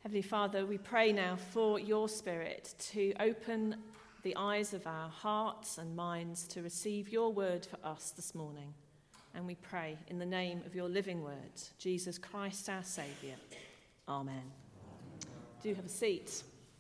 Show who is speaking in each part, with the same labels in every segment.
Speaker 1: Heavenly Father, we pray now for your Spirit to open the eyes of our hearts and minds to receive your word for us this morning. And we pray in the name of your living word, Jesus Christ our Saviour. Amen. Do have a seat.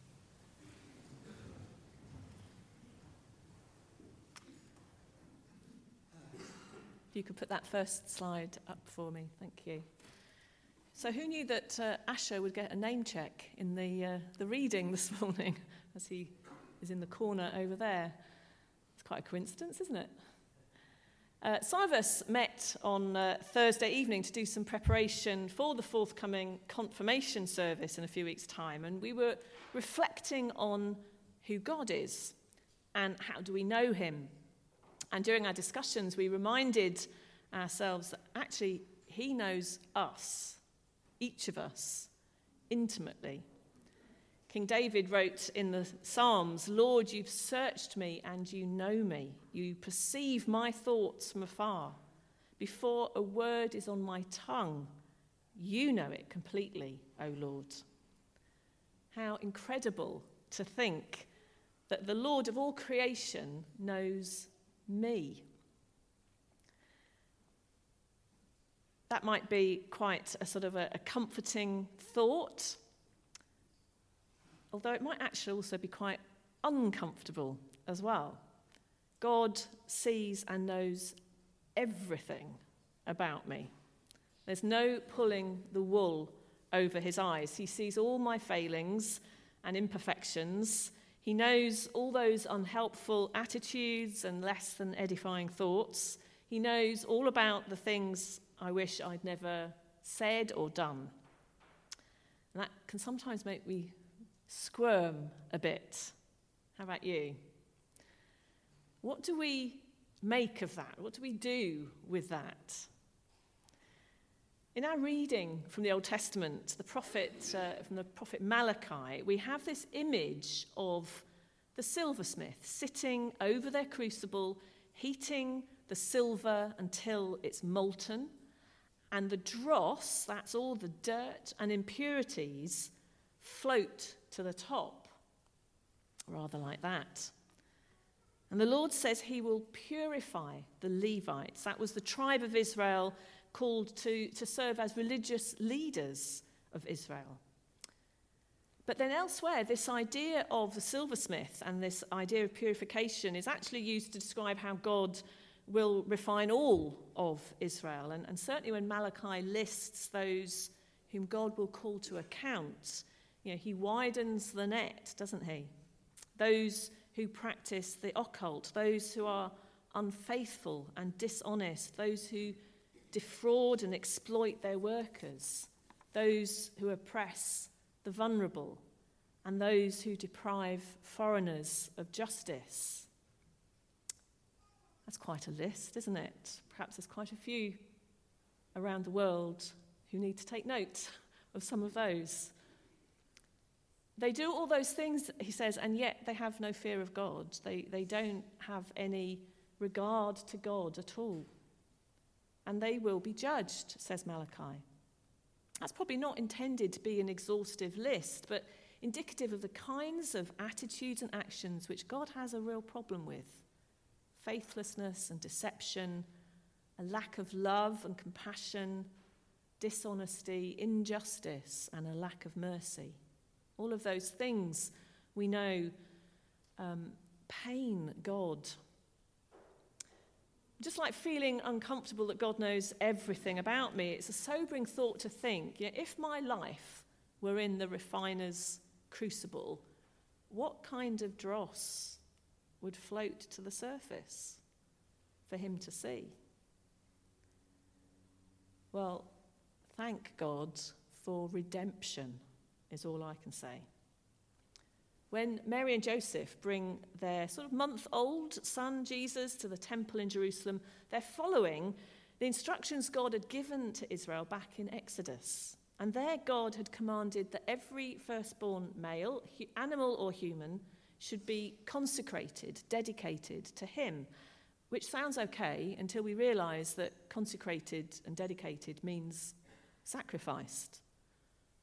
Speaker 1: If you could put that first slide up for me, thank you. So who knew that Asher would get a name check in the reading this morning, as he is in the corner over there? It's quite a coincidence, isn't it? Some of us met on Thursday evening to do some preparation for the forthcoming confirmation service in a few weeks' time, and we were reflecting on who God is and how do we know him. And during our discussions, we reminded ourselves that actually he knows us, each of us, intimately. King David wrote in the Psalms, "Lord, you've searched me and you know me. You perceive my thoughts from afar. Before a word is on my tongue, you know it completely, O Lord." How incredible to think that the Lord of all creation knows me. That might be quite a sort of a comforting thought, although it might actually also be quite uncomfortable as well. God sees and knows everything about me. There's no pulling the wool over his eyes. He sees all my failings and imperfections. He knows all those unhelpful attitudes and less than edifying thoughts. He knows all about the things I wish I'd never said or done. And that can sometimes make me squirm a bit. How about you? What do we make of that? What do we do with that? In our reading from the Old Testament, from the prophet Malachi, we have this image of the silversmith sitting over their crucible, heating the silver until it's molten, and the dross, that's all the dirt and impurities, float to the top, rather like that. And the Lord says he will purify the Levites. That was the tribe of Israel called to serve as religious leaders of Israel. But then elsewhere, this idea of the silversmith and this idea of purification is actually used to describe how God will refine all of Israel. And certainly when Malachi lists those whom God will call to account, he widens the net, doesn't he? Those who practice the occult, those who are unfaithful and dishonest, those who defraud and exploit their workers, those who oppress the vulnerable, and those who deprive foreigners of justice. That's quite a list, isn't it? Perhaps there's quite a few around the world who need to take note of some of those. They do all those things, he says, and yet they have no fear of God. They don't have any regard to God at all. And they will be judged, says Malachi. That's probably not intended to be an exhaustive list, but indicative of the kinds of attitudes and actions which God has a real problem with. Faithlessness and deception, a lack of love and compassion, dishonesty, injustice, and a lack of mercy. All of those things we know pain God. Just like feeling uncomfortable that God knows everything about me, it's a sobering thought to think, if my life were in the refiner's crucible, what kind of dross would float to the surface for him to see? Well, thank God for redemption, is all I can say. When Mary and Joseph bring their sort of month-old son, Jesus, to the temple in Jerusalem, they're following the instructions God had given to Israel back in Exodus. And there God had commanded that every firstborn male, animal or human, should be consecrated, dedicated to him, which sounds okay until we realise that consecrated and dedicated means sacrificed.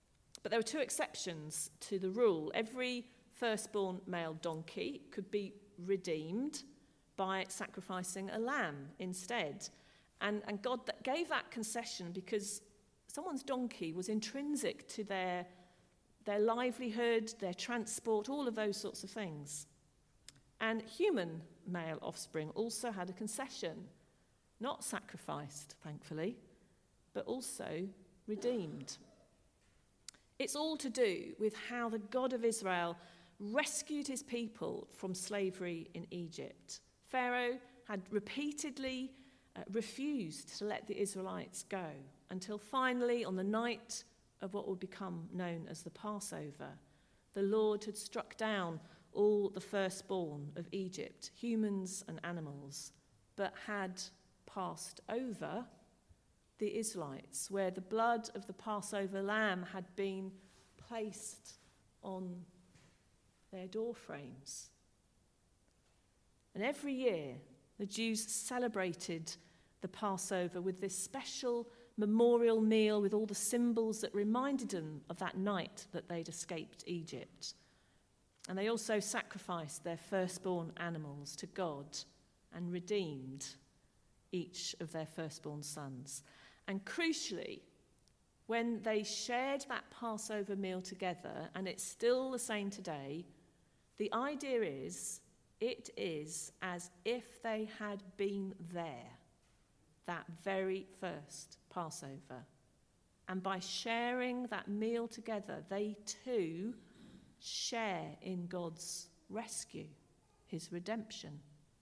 Speaker 1: But there were two exceptions to the rule. Every firstborn male donkey could be redeemed by sacrificing a lamb instead. And God gave that concession because someone's donkey was intrinsic to their livelihood, their transport, all of those sorts of things. And human male offspring also had a concession, not sacrificed, thankfully, but also redeemed. It's all to do with how the God of Israel rescued his people from slavery in Egypt. Pharaoh had repeatedly refused to let the Israelites go until finally, on the night of what would become known as the Passover, the Lord had struck down all the firstborn of Egypt, humans and animals, but had passed over the Israelites, where the blood of the Passover lamb had been placed on their door frames. And every year, the Jews celebrated the Passover with this special memorial meal with all the symbols that reminded them of that night that they'd escaped Egypt. And they also sacrificed their firstborn animals to God and redeemed each of their firstborn sons. And crucially, when they shared that Passover meal together, and it's still the same today, the idea is, it is as if they had been there, that very first Passover. And by sharing that meal together, they too share in God's rescue, his redemption.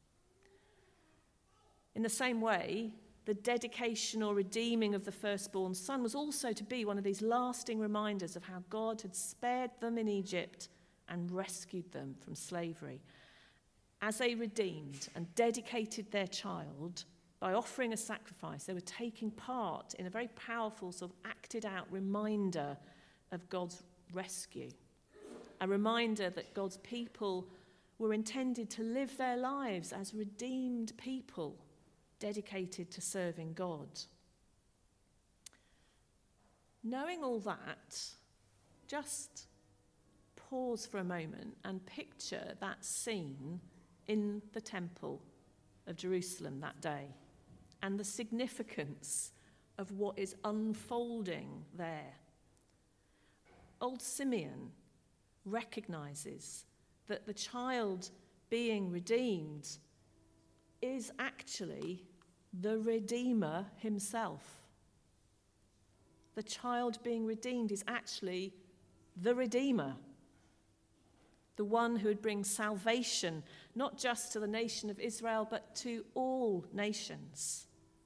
Speaker 1: In the same way, the dedication or redeeming of the firstborn son was also to be one of these lasting reminders of how God had spared them in Egypt and rescued them from slavery. As they redeemed and dedicated their child by offering a sacrifice, they were taking part in a very powerful sort of acted out reminder of God's rescue. A reminder that God's people were intended to live their lives as redeemed people, dedicated to serving God. Knowing all that, just pause for a moment and picture that scene in the temple of Jerusalem that day and the significance of what is unfolding there. Old Simeon recognizes that the child being redeemed is actually the Redeemer himself. The child being redeemed is actually the Redeemer, the one who would bring salvation, not just to the nation of Israel, but to all nations.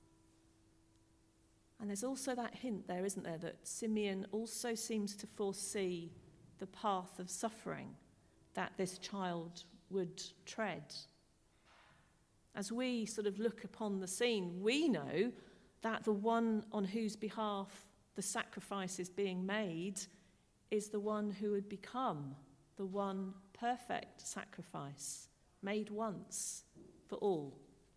Speaker 1: And there's also that hint there, isn't there, that Simeon also seems to foresee the path of suffering that this child would tread. As we sort of look upon the scene, we know that the one on whose behalf the sacrifice is being made is the one who would become the one perfect sacrifice, made once for all.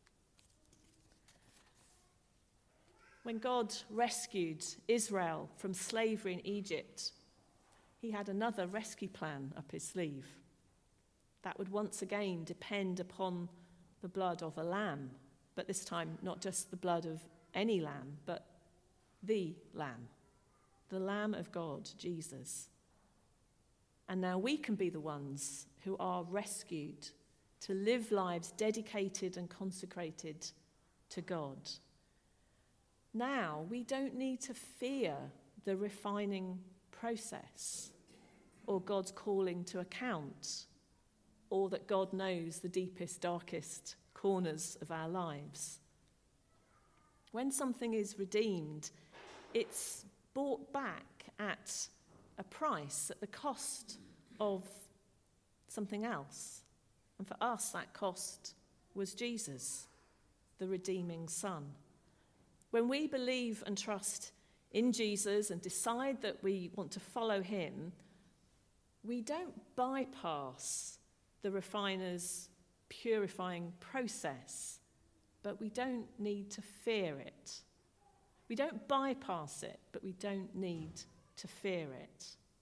Speaker 1: When God rescued Israel from slavery in Egypt, he had another rescue plan up his sleeve that would once again depend upon the blood of a lamb, but this time not just the blood of any lamb, but the Lamb of God, Jesus. And now we can be the ones who are rescued to live lives dedicated and consecrated to God. Now we don't need to fear the refining process or God's calling to account, or that God knows the deepest, darkest corners of our lives. When something is redeemed, it's bought back at a price, at the cost of something else. And for us, that cost was Jesus, the redeeming Son. When we believe and trust in Jesus and decide that we want to follow him, we don't bypass the refiner's purifying process, but we don't need to fear it. We don't bypass it, but we don't need to fear it.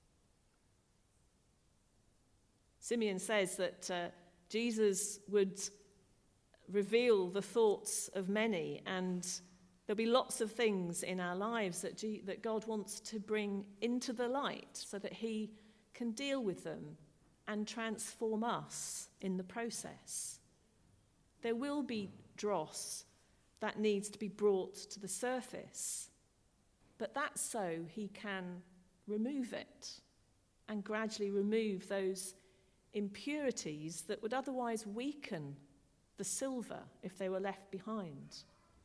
Speaker 1: Simeon says that Jesus would reveal the thoughts of many, and there'll be lots of things in our lives that God wants to bring into the light so that he can deal with them and transform us in the process. There will be dross that needs to be brought to the surface, but that's so he can remove it and gradually remove those impurities that would otherwise weaken the silver if they were left behind.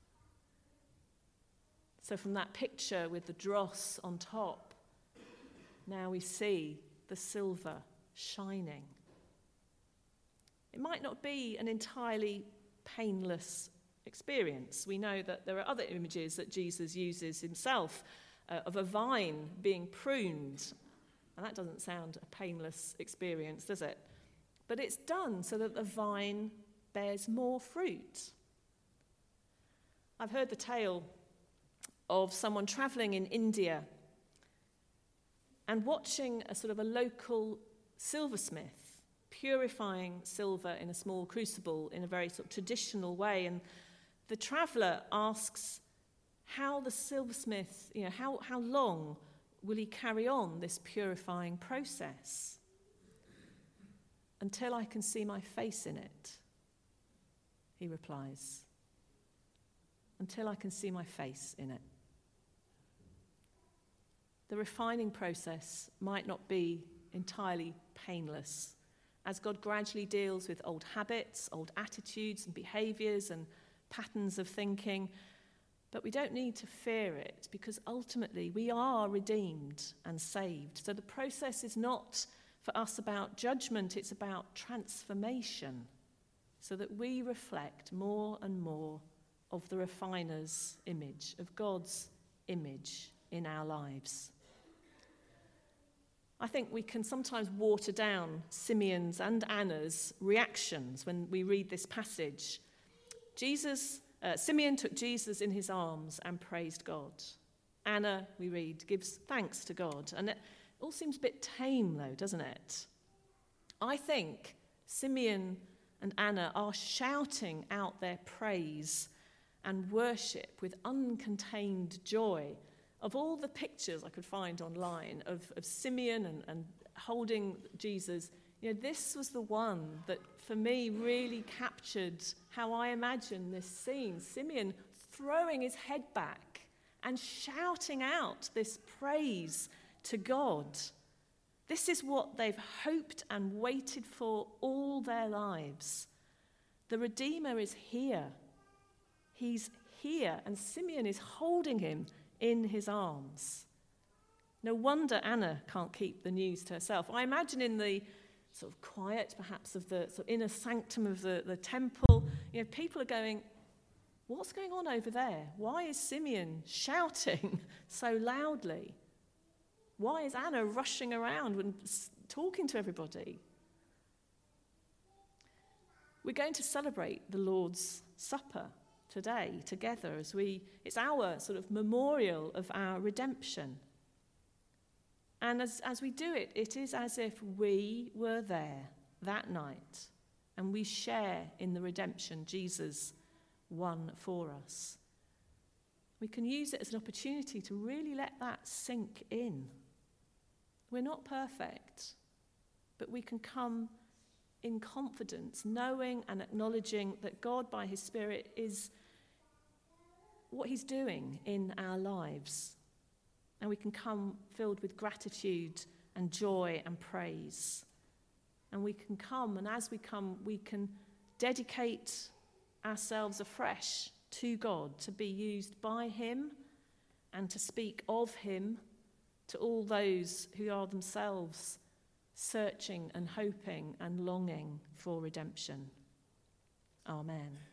Speaker 1: So from that picture with the dross on top, now we see the silver shining. It might not be an entirely painless experience. We know that there are other images that Jesus uses himself of a vine being pruned, and that doesn't sound a painless experience, does it? But it's done so that the vine bears more fruit. I've heard the tale of someone travelling in India and watching a sort of a local silversmith purifying silver in a small crucible in a very sort of traditional way. And the traveller asks how the silversmith, how long will he carry on this purifying process? Until I can see my face in it, he replies. Until I can see my face in it. The refining process might not be entirely painless, as God gradually deals with old habits, old attitudes and behaviours and patterns of thinking. But we don't need to fear it, because ultimately we are redeemed and saved. So the process is not for us about judgment, it's about transformation, so that we reflect more and more of the refiner's image, of God's image in our lives. I think we can sometimes water down Simeon's and Anna's reactions when we read this passage. Simeon took Jesus in his arms and praised God. Anna, we read, gives thanks to God. And it all seems a bit tame, though, doesn't it? I think Simeon and Anna are shouting out their praise and worship with uncontained joy. Of all the pictures I could find online of Simeon and holding Jesus, this was the one that for me really captured how I imagine this scene. Simeon throwing his head back and shouting out this praise to God. This is what they've hoped and waited for all their lives. The Redeemer is here. He's here, and Simeon is holding him in his arms. No wonder Anna can't keep the news to herself. I imagine in the sort of quiet, perhaps, of the sort of inner sanctum of the temple, people are going, what's going on over there? Why is Simeon shouting so loudly? Why is Anna rushing around and talking to everybody? We're going to celebrate the Lord's Supper today together it's our sort of memorial of our redemption. And as we do it, it is as if we were there that night and we share in the redemption Jesus won for us. We can use it as an opportunity to really let that sink in. We're not perfect, but we can come in confidence, knowing and acknowledging that God by his Spirit is what he's doing in our lives. And we can come filled with gratitude and joy and praise. And we can come, and as we come, we can dedicate ourselves afresh to God, to be used by him and to speak of him to all those who are themselves searching and hoping and longing for redemption. Amen.